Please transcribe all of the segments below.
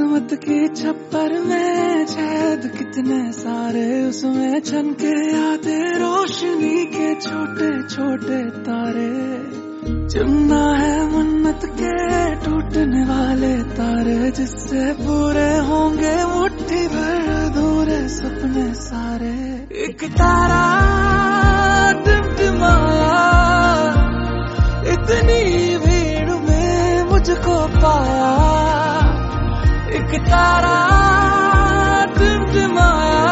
किस्मत की छप्पर में छेद कितने सारे, उसमें छनके आते रोशनी के छोटे छोटे तारे। चुनना है मन्नत के टूटने वाले तारे, जिससे पूरे होंगे मुट्ठी भर अधूरे सपने सारे। एक तारा टिमटिमाया, इतनी भीड़ में मुझको पाया। एक तारा टिमटिमाया,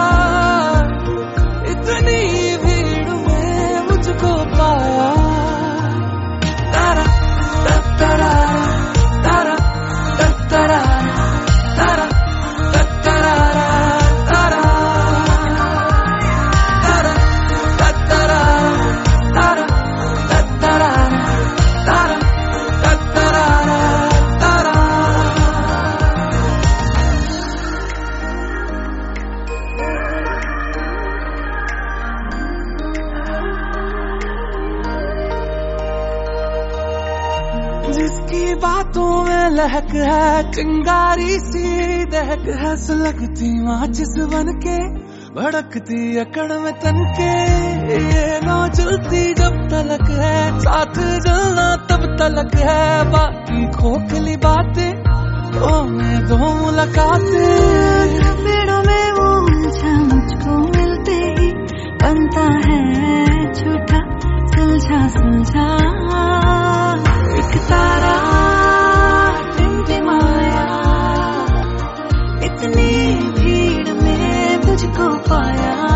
इतनी भीड़ में मुझको पाया। तारा तत्तरा तारा तत्तरा तारा तत्तरा तारा तारा तत्तरा तारा तत्तरा तारा तत्तरा तारा। जिसकी बातों में लहक है, चिंगारी सी दहक है, सुलगती माचिस बन के भड़कती अकड़ में तनके। ये नौ जलती जब तलक है, साथ जलना तब तलक है। बाकी खोखली बातें तो में दो मुलाकातें। पेड़ों में वो उलझा मुझको मिलते ही बनता है झूठा सुलझा सुलझा। एक तारा टिमटिमाया, इतनी भीड़ में मुझको पाया।